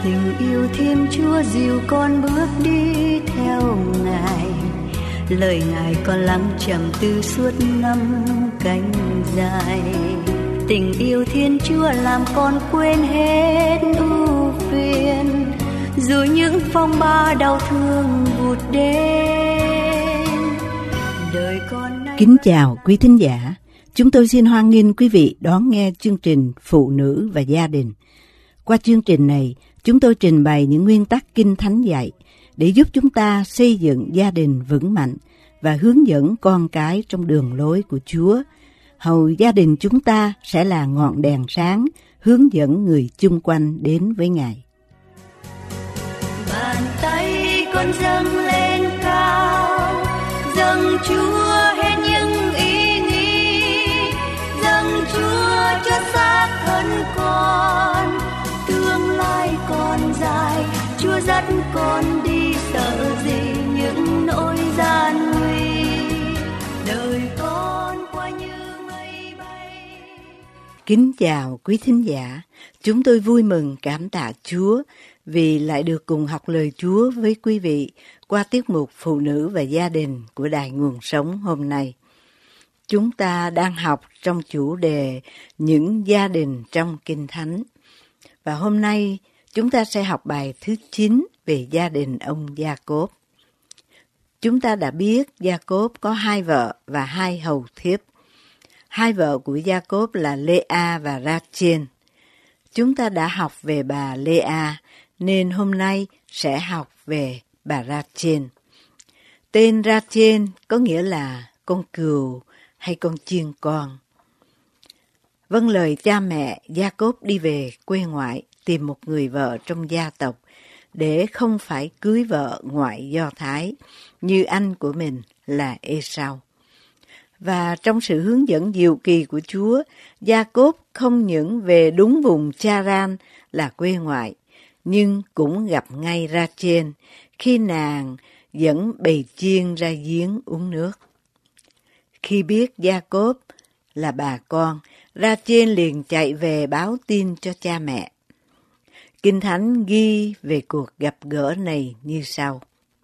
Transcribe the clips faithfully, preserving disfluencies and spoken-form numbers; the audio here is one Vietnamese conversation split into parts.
Tình yêu Thiên Chúa dìu con bước đi theo Ngài, lời Ngài con lắng trầm tư suốt năm cánh dài. Tình yêu Thiên Chúa làm con quên hết ưu phiền, dù những phong ba đau thương vụt đến. Đời con nay... Kính chào quý thính giả, chúng tôi xin hoan nghênh quý vị đón nghe chương trình Phụ nữ và gia đình. Qua chương trình này, chúng tôi trình bày những nguyên tắc Kinh Thánh dạy để giúp chúng ta xây dựng gia đình vững mạnh và hướng dẫn con cái trong đường lối của Chúa. Hầu gia đình chúng ta sẽ là ngọn đèn sáng hướng dẫn người chung quanh đến với Ngài. Bàn tay con dâng lên cao, dâng Chúa hết những ý nghĩ, dâng Chúa cho xác thân con. Tương lai còn dài, Chúa dắt con đi, sợ gì những nỗi gian nguy. Đời con qua như mây bay. Kính chào quý thính giả, chúng tôi vui mừng cảm tạ Chúa vì lại được cùng học lời Chúa với quý vị qua tiết mục Phụ nữ và gia đình của Đài Nguồn Sống hôm nay. Chúng ta đang học trong chủ đề những gia đình trong Kinh Thánh. Và hôm nay chúng ta sẽ học bài thứ chín về gia đình ông Gia-cốp. Chúng ta đã biết Gia-cốp có hai vợ và hai hầu thiếp. Hai vợ của Gia-cốp là Lê-a và Ra-chên. Chúng ta đã học về bà Lê-a, nên hôm nay sẽ học về bà Ra-chên. Tên Ra-chên có nghĩa là con cừu hay con chiên con. Vâng lời cha mẹ, Gia-cốp đi về quê ngoại tìm một người vợ trong gia tộc để không phải cưới vợ ngoại Do Thái như anh của mình là Ê-sau. Và trong sự hướng dẫn diệu kỳ của Chúa, Gia-cốp không những về đúng vùng Cha-ran là quê ngoại, nhưng cũng gặp ngay Ra-chên khi nàng dẫn bầy chiên ra giếng uống nước. Khi biết Gia-cốp là bà con, Ra-chên liền chạy về báo tin cho cha mẹ. Kinh Thánh ghi về cuộc gặp gỡ này như sau.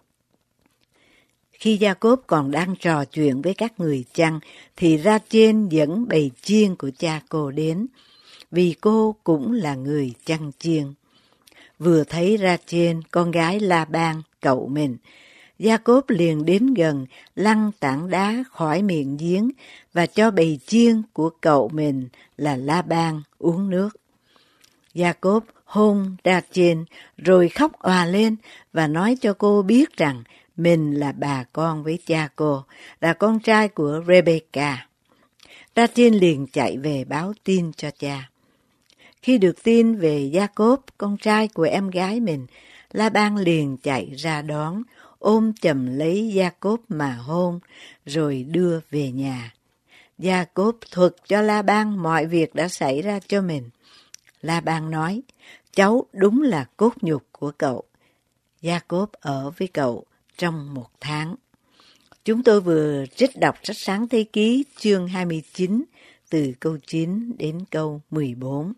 Khi Gia-cốp còn đang trò chuyện với các người chăn, thì Ra-chên dẫn bầy chiên của cha cô đến, vì cô cũng là người chăn chiên. Vừa thấy Ra-chên, con gái La-ban, cậu mình, Gia-cốp liền đến gần, lăn tảng đá khỏi miệng giếng và cho bầy chiên của cậu mình là La-ban uống nước. Gia-cốp hôn Ra-chên rồi khóc òa lên và nói cho cô biết rằng mình là bà con với cha cô, là con trai của Rê-bê-ca. Ra-chên liền chạy về báo tin cho cha. Khi được tin về Gia-cốp, con trai của em gái mình, La-ban liền chạy ra đón, ôm chầm lấy Gia-cốp mà hôn, rồi đưa về nhà. Gia-cốp thuật cho La-ban mọi việc đã xảy ra cho mình. La-ban nói, cháu đúng là cốt nhục của cậu. Gia-cốp ở với cậu trong một tháng. Chúng tôi vừa trích đọc sách Sáng Thế Ký chương hai mươi chín từ câu chín đến câu mười bốn.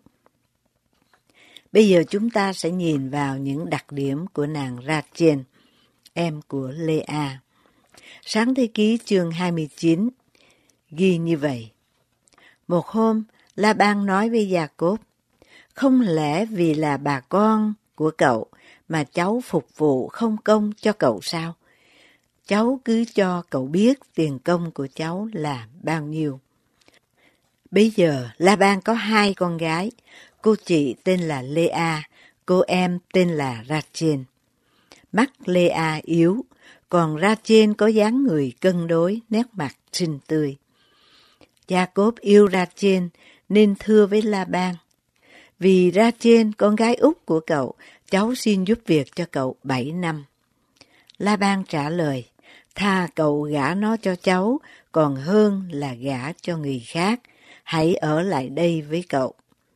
Bây giờ chúng ta sẽ nhìn vào những đặc điểm của nàng Ra-chên, em của Lê-a. Sáng Thế Ký chương hai mươi chín ghi như vậy. Một hôm, La-ban nói với Gia-cốp, không lẽ vì là bà con của cậu mà cháu phục vụ không công cho cậu sao? Cháu cứ cho cậu biết tiền công của cháu là bao nhiêu. Bây giờ La-ban có hai con gái, cô chị tên là Lê-a, cô em tên là Ra-chên. Mắt Lê-a yếu, còn Ra-chên có dáng người cân đối, nét mặt xinh tươi. Gia-cốp yêu Ra-chên nên thưa với La-ban, vì Ra-chên con gái út của cậu, cháu xin giúp việc cho cậu bảy năm. La-ban trả lời, tha cậu gả nó cho cháu, còn hơn là gả cho người khác, hãy ở lại đây với cậu.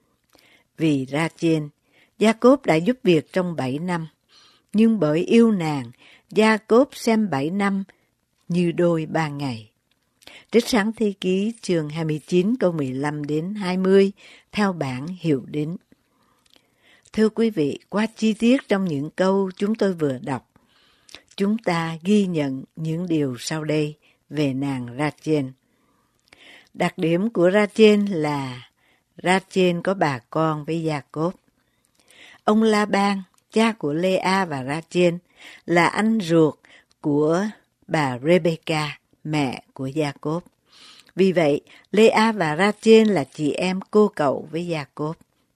Vì Ra-chên, Gia-cốp đã giúp việc trong bảy năm, nhưng bởi yêu nàng, Gia-cốp xem bảy năm như đôi ba ngày. Trích Sáng Thế Ký chương hai mươi chín câu mười lăm đến hai mươi theo bản Hiệu Đính. Thưa quý vị, qua chi tiết trong những câu chúng tôi vừa đọc, chúng ta ghi nhận những điều sau đây về nàng Rachel. Đặc điểm của Rachel là Rachel có bà con với Gia-cốp. Ông La-ban, cha của Lê-a và Rachel, là anh ruột của bà Rê-bê-ca, mẹ của Gia-cốp. Vì vậy, Lê-a và Rachel là chị em cô cậu với Gia-cốp.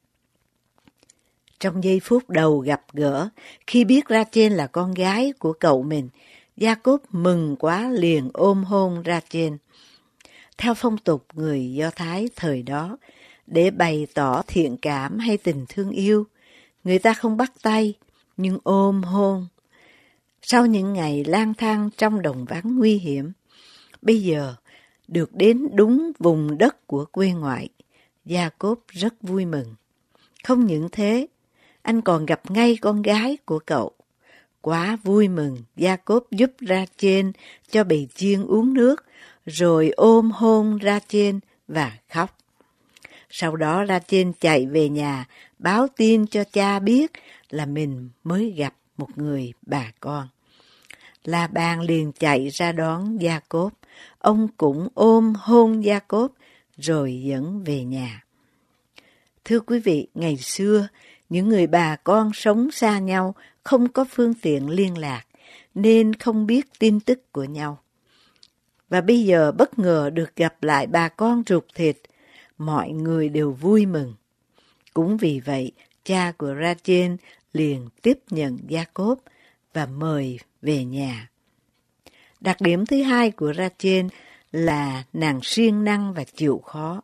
Trong giây phút đầu gặp gỡ, khi biết Rachel là con gái của cậu mình, Gia-cốp mừng quá liền ôm hôn Rachel. Theo phong tục người Do Thái thời đó, để bày tỏ thiện cảm hay tình thương yêu, người ta không bắt tay, nhưng ôm hôn. Sau những ngày lang thang trong đồng vắng nguy hiểm, bây giờ được đến đúng vùng đất của quê ngoại, Gia-cốp rất vui mừng. Không những thế, anh còn gặp ngay con gái của cậu. Quá vui mừng, Gia-cốp giúp Rachel cho bầy chiên uống nước, rồi ôm hôn Rachel và khóc. Sau đó Rachel chạy về nhà, báo tin cho cha biết là mình mới gặp một người bà con. La-ban liền chạy ra đón Gia-cốp. Ông cũng ôm hôn Gia-cốp rồi dẫn về nhà. Thưa quý vị, ngày xưa, những người bà con sống xa nhau không có phương tiện liên lạc, nên không biết tin tức của nhau. Và bây giờ bất ngờ được gặp lại bà con ruột thịt, mọi người đều vui mừng. Cũng vì vậy, cha của Rachel liền tiếp nhận Gia-cốp và mời về nhà. Đặc điểm thứ hai của Rachel là nàng siêng năng và chịu khó.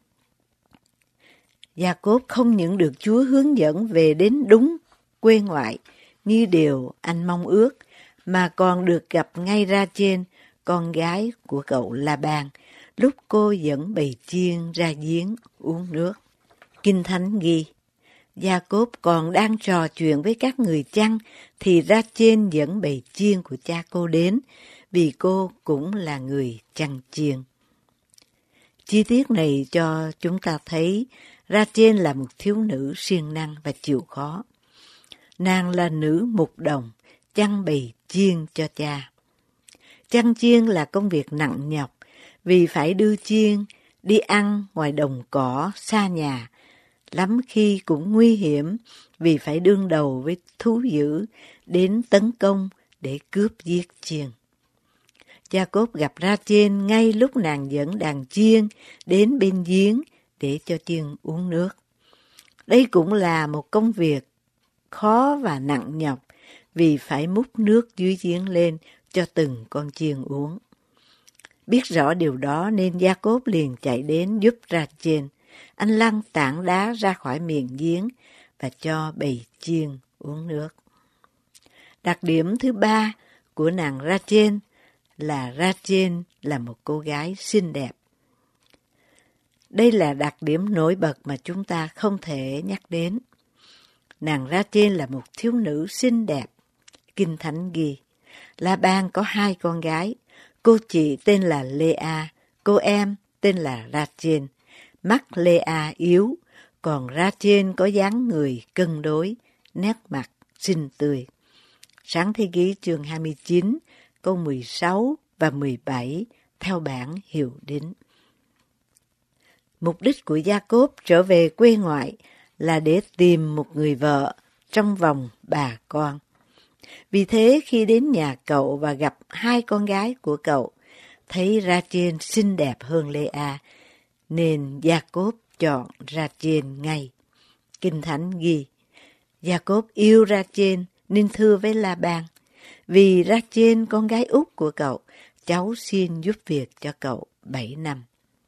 Gia-cốp không những được Chúa hướng dẫn về đến đúng quê ngoại như điều anh mong ước, mà còn được gặp ngay Rachel, con gái của cậu La-ban, lúc cô dẫn bầy chiên ra giếng uống nước. Kinh Thánh ghi, Gia-cốp còn đang trò chuyện với các người chăn, thì Rachel dẫn bầy chiên của cha cô đến, vì cô cũng là người chăn chiên. Chi tiết này cho chúng ta thấy Rachel là một thiếu nữ siêng năng và chịu khó. Nàng là nữ mục đồng, chăn bầy chiên cho cha. Chăn chiên là công việc nặng nhọc, vì phải đưa chiên đi ăn ngoài đồng cỏ xa nhà, lắm khi cũng nguy hiểm vì phải đương đầu với thú dữ đến tấn công để cướp giết chiên. Gia-cốp gặp Rachel ngay lúc nàng dẫn đàn chiên đến bên giếng để cho chiên uống nước. Đây cũng là một công việc khó và nặng nhọc vì phải múc nước dưới giếng lên cho từng con chiên uống. Biết rõ điều đó nên Gia-cốp liền chạy đến giúp Rachel. Anh lăn tảng đá ra khỏi miệng giếng và cho bầy chiên uống nước. Đặc điểm thứ ba của nàng Rachel là Rachel là một cô gái xinh đẹp. Đây là đặc điểm nổi bật mà chúng ta không thể nhắc đến. Nàng Rachel là một thiếu nữ xinh đẹp. Kinh Thánh ghi, La-ban có hai con gái, cô chị tên là Lê-a, cô em tên là Rachel. Mắt Lê-a yếu, còn Rachel có dáng người cân đối, nét mặt xinh tươi. Sáng thế ký chương hai mươi chín, câu mười sáu và mười bảy theo bản Hiệu Đính. Mục đích của Gia-cốp trở về quê ngoại là để tìm một người vợ trong vòng bà con. Vì thế khi đến nhà cậu và gặp hai con gái của cậu, thấy Rachel xinh đẹp hơn Lê-a, nên Gia-cốp chọn Rachel ngay. Kinh Thánh ghi, Gia-cốp yêu Rachel nên thưa với La-ban, vì Rachel con gái út của cậu, cháu xin giúp việc cho cậu bảy năm.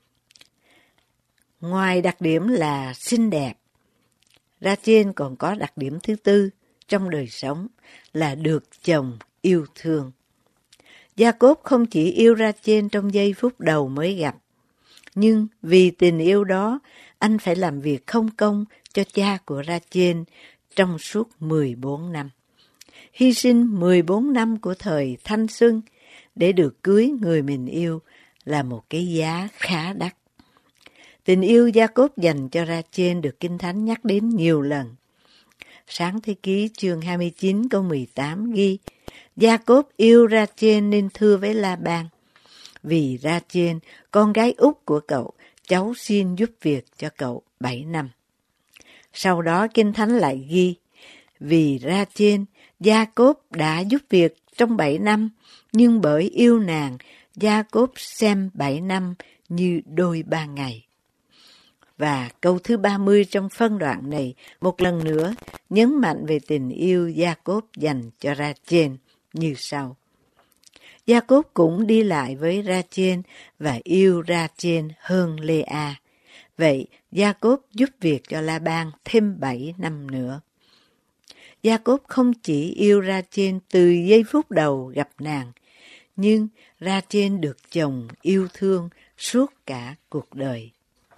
Ngoài đặc điểm là xinh đẹp, Rachel còn có đặc điểm thứ tư trong đời sống là được chồng yêu thương. Gia-cốp không chỉ yêu Rachel trong giây phút đầu mới gặp, nhưng vì tình yêu đó, anh phải làm việc không công cho cha của Rachel trong suốt mười bốn năm. Hy sinh mười bốn năm của thời thanh xuân để được cưới người mình yêu là một cái giá khá đắt. Tình yêu Gia-cốp dành cho Rachel được Kinh Thánh nhắc đến nhiều lần. Sáng Thế Ký chương hai mươi chín câu mười tám ghi, Gia-cốp yêu Ra-chên nên thưa với La-ban. Vì Ra-chên, con gái út của cậu, cháu xin giúp việc cho cậu bảy năm. Sau đó Kinh Thánh lại ghi, vì Ra-chên, Gia-cốp đã giúp việc trong bảy năm, nhưng bởi yêu nàng, Gia-cốp xem bảy năm như đôi ba ngày. Và câu thứ ba mươi trong phân đoạn này một lần nữa nhấn mạnh về tình yêu Gia-cốp dành cho Ra-chên như sau. Gia-cốp cũng đi lại với Ra-chên và yêu Ra-chên hơn Lê-a. Vậy Gia-cốp giúp việc cho La-ban thêm bảy năm nữa. Gia-cốp không chỉ yêu Ra-chên từ giây phút đầu gặp nàng, nhưng Ra-chên được chồng yêu thương suốt cả cuộc đời.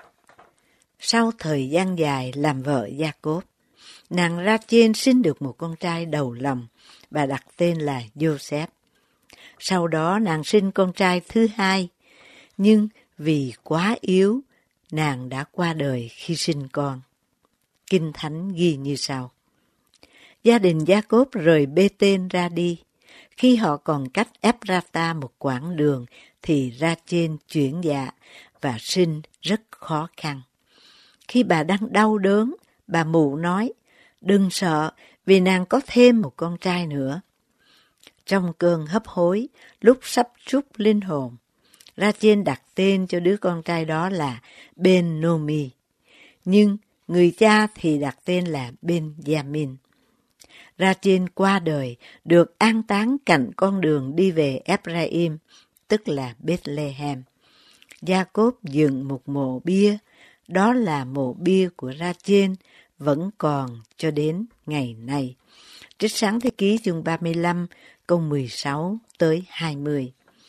Sau thời gian dài làm vợ Gia-cốp, nàng Ra-chên sinh được một con trai đầu lòng và đặt tên là Giô-xép. Sau đó nàng sinh con trai thứ hai, nhưng vì quá yếu, nàng đã qua đời khi sinh con. Kinh Thánh ghi như sau. Gia đình Gia-cốp rời Bê-tên ra đi. Khi họ còn cách Ép-ra-ta một quãng đường, thì Ra-chên chuyển dạ và sinh rất khó khăn. Khi bà đang đau đớn, bà mụ nói, đừng sợ vì nàng có thêm một con trai nữa. Trong cơn hấp hối, lúc sắp trút linh hồn, Ra-chên đặt tên cho đứa con trai đó là Ben-nô-mi, nhưng người cha thì đặt tên là Ben-gia-min. Ra-chên qua đời, được an táng cạnh con đường đi về Ép-ra-im, tức là Bết-lê-hem. Gia-cốp dựng một mộ bia, đó là mộ bia của Ra-chên, vẫn còn cho đến ngày nay. Trích Sáng Thế Ký chương ba mươi lăm, câu mười sáu tới hai mươi.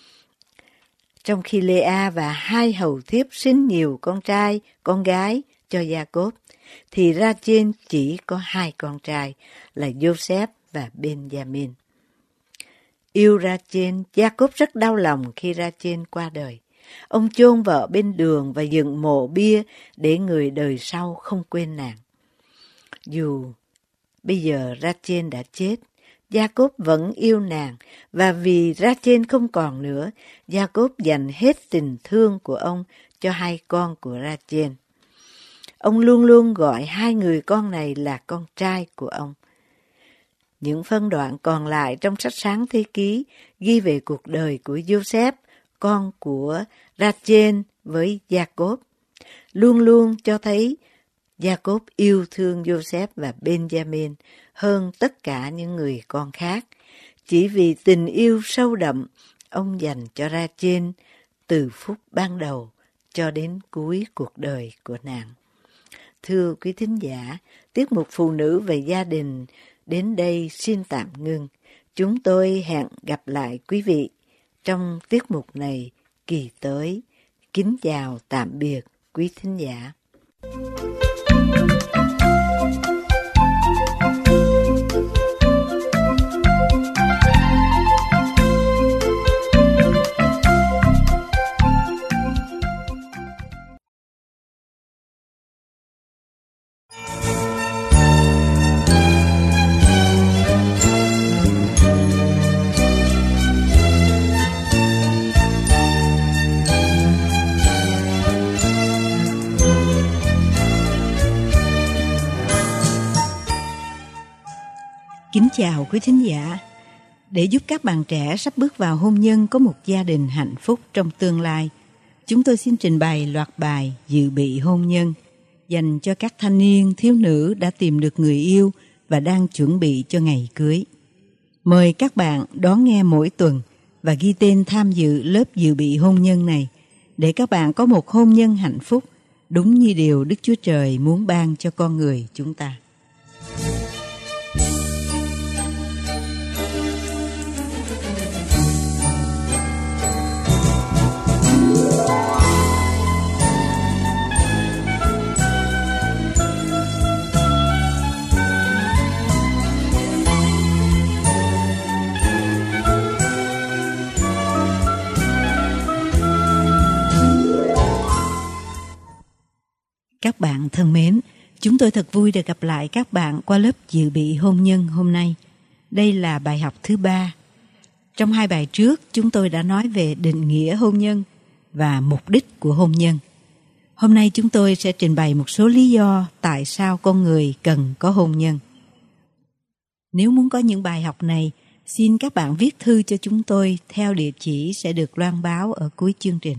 Trong khi Lê-a và hai hầu thiếp sinh nhiều con trai, con gái cho Gia-cốp, thì Ra-chên chỉ có hai con trai là Giô-xép và Ben-gia-min. Yêu Ra-chên, Gia-cốp rất đau lòng khi Ra-chên qua đời. Ông chôn vợ bên đường và dựng mộ bia để người đời sau không quên nàng. Dù bây giờ Ra-chên đã chết, Gia-cốp vẫn yêu nàng, và vì Ra-chên không còn nữa, Gia-cốp dành hết tình thương của ông cho hai con của Ra-chên. Ông luôn luôn gọi hai người con này là con trai của ông. Những phân đoạn còn lại trong sách Sáng Thế Ký ghi về cuộc đời của Giô-xép, con của Ra-chên với Gia-cốp, luôn luôn cho thấy Gia-cốp yêu thương Giô-xép và Ben-gia-min hơn tất cả những người con khác, chỉ vì tình yêu sâu đậm ông dành cho Ra-chên từ phút ban đầu cho đến cuối cuộc đời của nàng. Thưa quý thính giả, tiết mục Phụ nữ về gia đình đến đây xin tạm ngưng. Chúng tôi hẹn gặp lại quý vị trong tiết mục này kỳ tới. Kính chào tạm biệt quý thính giả. Kính chào quý thính giả. Để giúp các bạn trẻ sắp bước vào hôn nhân có một gia đình hạnh phúc trong tương lai, chúng tôi xin trình bày loạt bài dự bị hôn nhân dành cho các thanh niên, thiếu nữ đã tìm được người yêu và đang chuẩn bị cho ngày cưới. Mời các bạn đón nghe mỗi tuần và ghi tên tham dự lớp dự bị hôn nhân này để các bạn có một hôn nhân hạnh phúc đúng như điều Đức Chúa Trời muốn ban cho con người chúng ta. Các bạn thân mến, Chúng tôi thật vui được gặp lại các bạn qua lớp dự bị hôn nhân hôm nay. Đây là bài học thứ ba. Trong hai bài trước, chúng tôi đã nói về định nghĩa hôn nhân và mục đích của hôn nhân. Hôm nay chúng tôi sẽ trình bày một số lý do tại sao con người cần có hôn nhân. Nếu muốn có những bài học này, xin các bạn viết thư cho chúng tôi theo địa chỉ sẽ được loan báo ở cuối chương trình.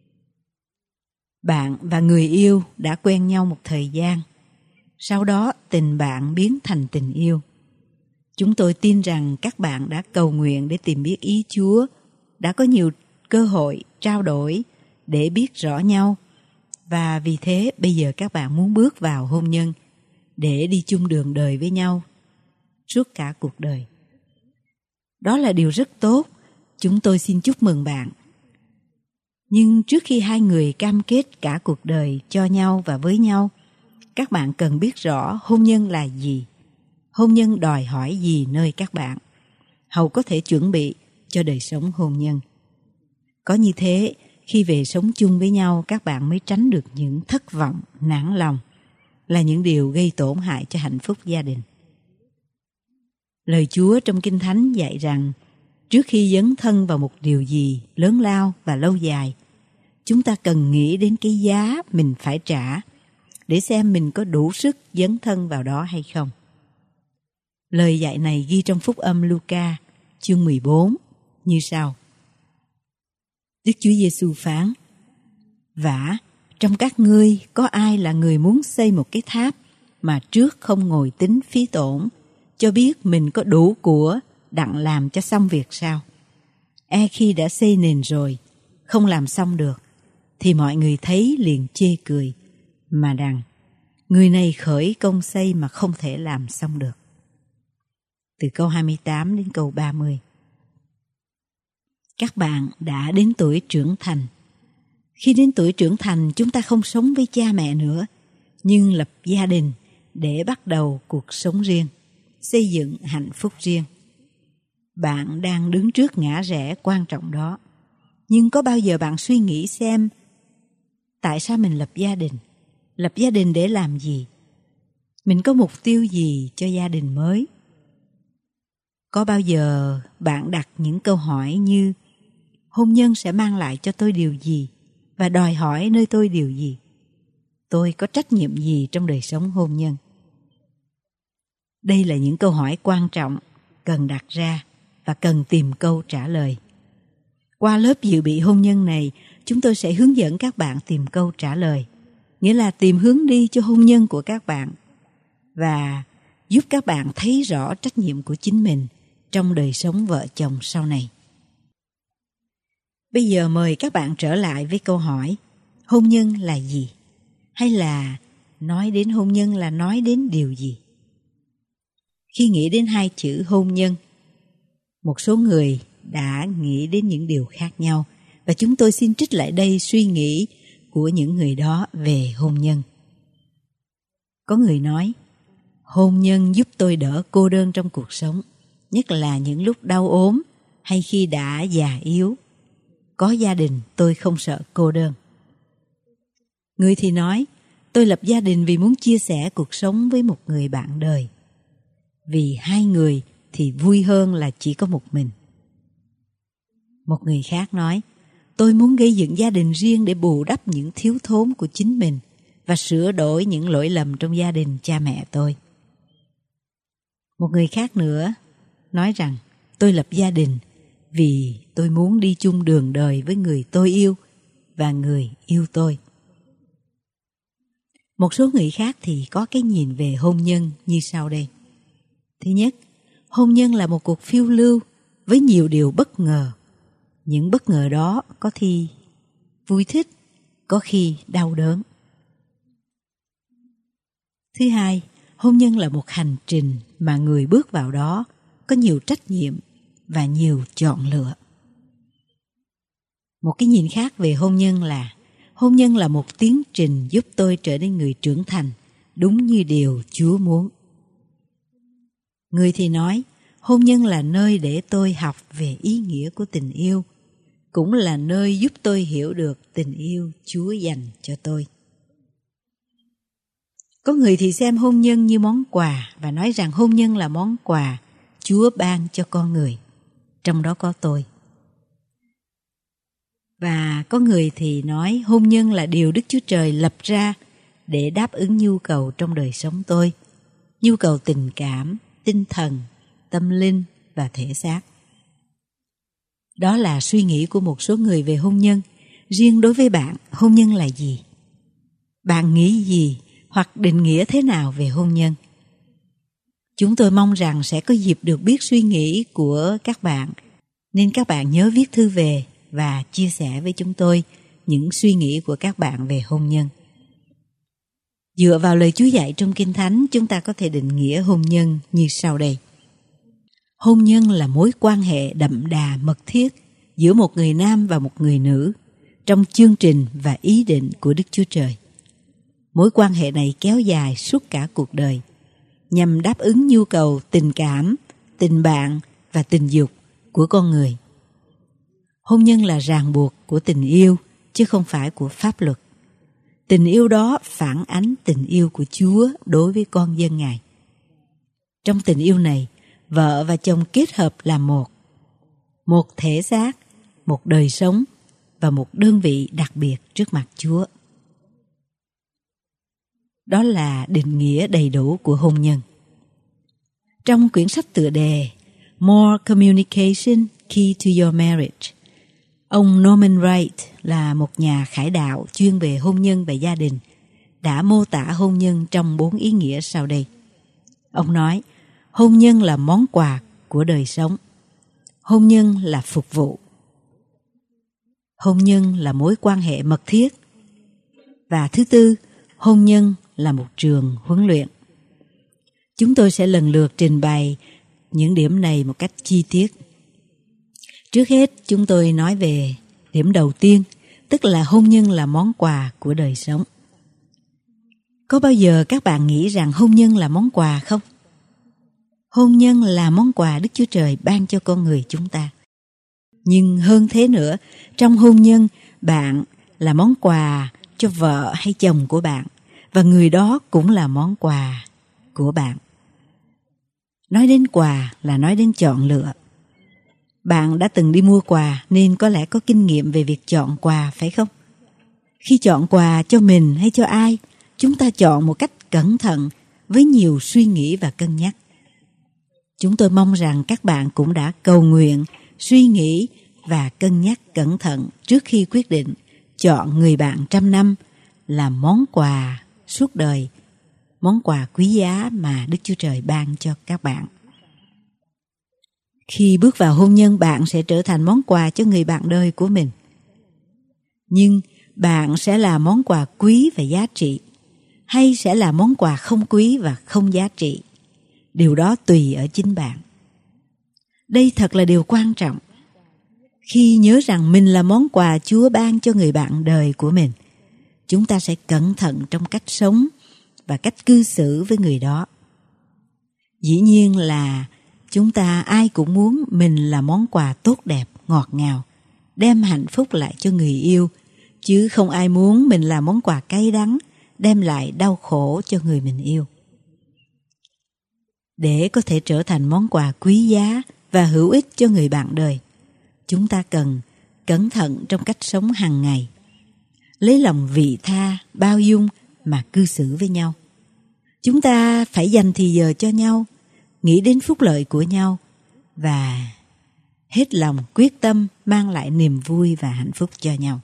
Bạn và người yêu đã quen nhau một thời gian. Sau đó tình bạn biến thành tình yêu. Chúng tôi tin rằng các bạn đã cầu nguyện để tìm biết ý Chúa, đã có nhiều cơ hội trao đổi để biết rõ nhau. Và vì thế bây giờ các bạn muốn bước vào hôn nhân để đi chung đường đời với nhau suốt cả cuộc đời. Đó là điều rất tốt, chúng tôi xin chúc mừng bạn. Nhưng trước khi hai người cam kết cả cuộc đời cho nhau và với nhau, các bạn cần biết rõ hôn nhân là gì, hôn nhân đòi hỏi gì nơi các bạn, hầu có thể chuẩn bị cho đời sống hôn nhân. Có như thế, khi về sống chung với nhau, các bạn mới tránh được những thất vọng, nản lòng, là những điều gây tổn hại cho hạnh phúc gia đình. Lời Chúa trong Kinh Thánh dạy rằng, trước khi dấn thân vào một điều gì lớn lao và lâu dài, chúng ta cần nghĩ đến cái giá mình phải trả để xem mình có đủ sức dấn thân vào đó hay không. Lời dạy này ghi trong Phúc Âm Luca, chương mười bốn, như sau. Đức Chúa Giêsu phán: Vả, trong các ngươi có ai là người muốn xây một cái tháp mà trước không ngồi tính phí tổn, cho biết mình có đủ của đặng làm cho xong việc sao? E khi đã xây nền rồi, không làm xong được, thì mọi người thấy liền chê cười, mà rằng người này khởi công xây mà không thể làm xong được. Từ câu hai mươi tám đến câu ba mươi. Các bạn đã đến tuổi trưởng thành. Khi đến tuổi trưởng thành, chúng ta không sống với cha mẹ nữa, nhưng lập gia đình để bắt đầu cuộc sống riêng, xây dựng hạnh phúc riêng. Bạn đang đứng trước ngã rẽ quan trọng đó. Nhưng có bao giờ bạn suy nghĩ xem tại sao mình lập gia đình? Lập gia đình để làm gì? Mình có mục tiêu gì cho gia đình mới? Có bao giờ bạn đặt những câu hỏi như hôn nhân sẽ mang lại cho tôi điều gì và đòi hỏi nơi tôi điều gì? Tôi có trách nhiệm gì trong đời sống hôn nhân? Đây là những câu hỏi quan trọng cần đặt ra và cần tìm câu trả lời. Qua lớp dự bị hôn nhân này, chúng tôi sẽ hướng dẫn các bạn tìm câu trả lời, nghĩa là tìm hướng đi cho hôn nhân của các bạn và giúp các bạn thấy rõ trách nhiệm của chính mình trong đời sống vợ chồng sau này. Bây giờ mời các bạn trở lại với câu hỏi, hôn nhân là gì? Hay là nói đến hôn nhân là nói đến điều gì? Khi nghĩ đến hai chữ hôn nhân, một số người đã nghĩ đến những điều khác nhau, và chúng tôi xin trích lại đây suy nghĩ của những người đó về hôn nhân. Có người nói, hôn nhân giúp tôi đỡ cô đơn trong cuộc sống, nhất là những lúc đau ốm hay khi đã già yếu. Có gia đình tôi không sợ cô đơn. Người thì nói, tôi lập gia đình vì muốn chia sẻ cuộc sống với một người bạn đời. Vì hai người thì vui hơn là chỉ có một mình. Một người khác nói, tôi muốn gây dựng gia đình riêng để bù đắp những thiếu thốn của chính mình và sửa đổi những lỗi lầm trong gia đình cha mẹ tôi. Một người khác nữa nói rằng, tôi lập gia đình vì tôi muốn đi chung đường đời với người tôi yêu và người yêu tôi. Một số người khác thì có cái nhìn về hôn nhân như sau đây. Thứ nhất, hôn nhân là một cuộc phiêu lưu với nhiều điều bất ngờ. Những bất ngờ đó có khi vui thích, có khi đau đớn. Thứ hai, hôn nhân là một hành trình mà người bước vào đó có nhiều trách nhiệm và nhiều chọn lựa. Một cái nhìn khác về hôn nhân là hôn nhân là một tiến trình giúp tôi trở nên người trưởng thành, đúng như điều Chúa muốn. Người thì nói, hôn nhân là nơi để tôi học về ý nghĩa của tình yêu, cũng là nơi giúp tôi hiểu được tình yêu Chúa dành cho tôi. Có người thì xem hôn nhân như món quà và nói rằng hôn nhân là món quà Chúa ban cho con người, trong đó có tôi. Và có người thì nói hôn nhân là điều Đức Chúa Trời lập ra để đáp ứng nhu cầu trong đời sống tôi, nhu cầu tình cảm, tinh thần, tâm linh và thể xác. Đó là suy nghĩ của một số người về hôn nhân. Riêng đối với bạn, hôn nhân là gì? Bạn nghĩ gì hoặc định nghĩa thế nào về hôn nhân? Chúng tôi mong rằng sẽ có dịp được biết suy nghĩ của các bạn, nên các bạn nhớ viết thư về và chia sẻ với chúng tôi những suy nghĩ của các bạn về hôn nhân. Dựa vào lời Chúa dạy trong Kinh Thánh, chúng ta có thể định nghĩa hôn nhân như sau đây. Hôn nhân là mối quan hệ đậm đà mật thiết giữa một người nam và một người nữ trong chương trình và ý định của Đức Chúa Trời. Mối quan hệ này kéo dài suốt cả cuộc đời, nhằm đáp ứng nhu cầu tình cảm, tình bạn và tình dục của con người. Hôn nhân là ràng buộc của tình yêu, chứ không phải của pháp luật. Tình yêu đó phản ánh tình yêu của Chúa đối với con dân Ngài. Trong tình yêu này, vợ và chồng kết hợp làm một. Một thể xác, một đời sống và một đơn vị đặc biệt trước mặt Chúa. Đó là định nghĩa đầy đủ của hôn nhân. Trong quyển sách tựa đề More Communication Key to Your Marriage, ông Norman Wright là một nhà khải đạo chuyên về hôn nhân và gia đình, đã mô tả hôn nhân trong bốn ý nghĩa sau đây. Ông nói, hôn nhân là món quà của đời sống. Hôn nhân là phục vụ. Hôn nhân là mối quan hệ mật thiết. Và thứ tư, hôn nhân là một trường huấn luyện. Chúng tôi sẽ lần lượt trình bày những điểm này một cách chi tiết. Trước hết, chúng tôi nói về điểm đầu tiên, tức là hôn nhân là món quà của đời sống. Có bao giờ các bạn nghĩ rằng hôn nhân là món quà không? Hôn nhân là món quà Đức Chúa Trời ban cho con người chúng ta. Nhưng hơn thế nữa, trong hôn nhân, bạn là món quà cho vợ hay chồng của bạn, và người đó cũng là món quà của bạn. Nói đến quà là nói đến chọn lựa. Bạn đã từng đi mua quà nên có lẽ có kinh nghiệm về việc chọn quà, phải không? Khi chọn quà cho mình hay cho ai, chúng ta chọn một cách cẩn thận, với nhiều suy nghĩ và cân nhắc. Chúng tôi mong rằng các bạn cũng đã cầu nguyện, suy nghĩ và cân nhắc cẩn thận trước khi quyết định chọn người bạn trăm năm là món quà suốt đời, món quà quý giá mà Đức Chúa Trời ban cho các bạn. Khi bước vào hôn nhân, bạn sẽ trở thành món quà cho người bạn đời của mình. Nhưng bạn sẽ là món quà quý và giá trị, hay sẽ là món quà không quý và không giá trị? Điều đó tùy ở chính bạn. Đây thật là điều quan trọng. Khi nhớ rằng mình là món quà Chúa ban cho người bạn đời của mình, chúng ta sẽ cẩn thận trong cách sống và cách cư xử với người đó. Dĩ nhiên là chúng ta ai cũng muốn mình là món quà tốt đẹp, ngọt ngào, đem hạnh phúc lại cho người yêu, chứ không ai muốn mình là món quà cay đắng, đem lại đau khổ cho người mình yêu. Để có thể trở thành món quà quý giá và hữu ích cho người bạn đời, chúng ta cần cẩn thận trong cách sống hàng ngày, lấy lòng vị tha, bao dung mà cư xử với nhau. Chúng ta phải dành thì giờ cho nhau, nghĩ đến phúc lợi của nhau và hết lòng quyết tâm mang lại niềm vui và hạnh phúc cho nhau.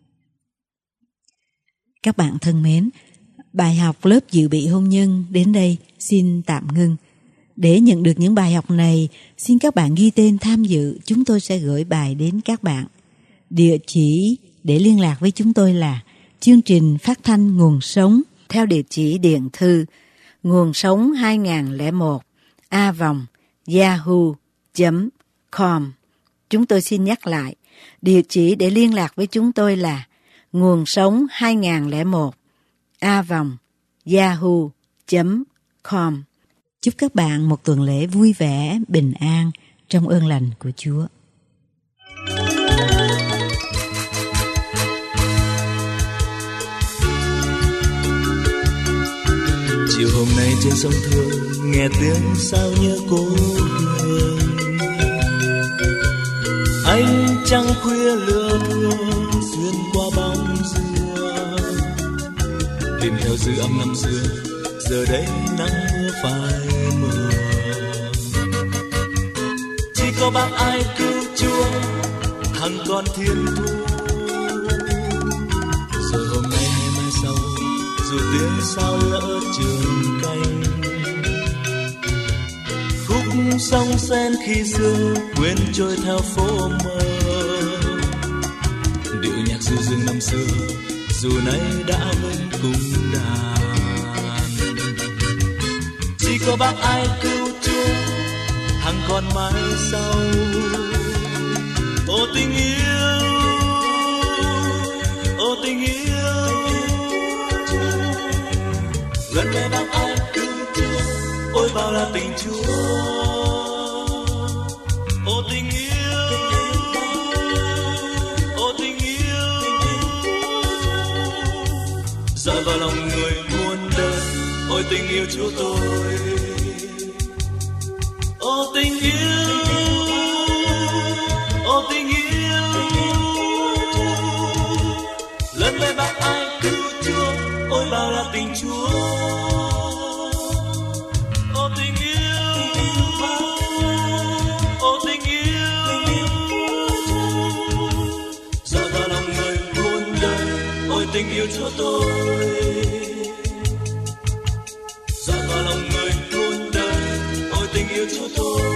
Các bạn thân mến, bài học lớp dự bị hôn nhân đến đây xin tạm ngưng. Để nhận được những bài học này, xin các bạn ghi tên tham dự, chúng tôi sẽ gửi bài đến các bạn. Địa chỉ để liên lạc với chúng tôi là chương trình phát thanh Nguồn Sống theo địa chỉ điện thư nguồn sống hai không không một a vòng yahoo chấm com. Chúng tôi xin nhắc lại, địa chỉ để liên lạc với chúng tôi là nguồn sống hai không không một a vòng yahoo chấm com. Chúc các bạn một tuần lễ vui vẻ, bình an trong ơn lành của Chúa. chiều hôm nay trên sông Thương nghe tiếng sao nhớ cố hương. Ánh trăng khuya lưa thưa xuyên qua bóng dừa, tìm theo dư âm năm xưa, giờ đây nắng mưa phai mờ. Chỉ có bác ai cứu Chúa hằng còn thiên thu, rồi hôm nay hay mai sau dù tiếng sao lỡ trường canh. Khúc sông sen khi xưa quên trôi theo phố mơ, điệu nhạc du dương năm xưa dù nay đã ngưng cung đàn. Chỉ có bác ai cứu Chúa hằng còn mãi sau. Ô tình yêu, ô tình yêu, gần đây bác ai cứu Chúa, ôi bao là tình Chúa. Ô tình yêu, ô tình yêu, dọi vào lòng người muôn đời, ôi tình yêu Chúa tôi. Ô tình yêu, ô tình yêu, lần đây bác ai cứu Chúa, ôi bao là tình Chúa. Ô tình yêu, ô tình yêu, dọi vào lòng người muôn đời, ôi tình yêu Chúa tôi. Dọi vào lòng người muôn đời, ôi tình yêu Chúa tôi.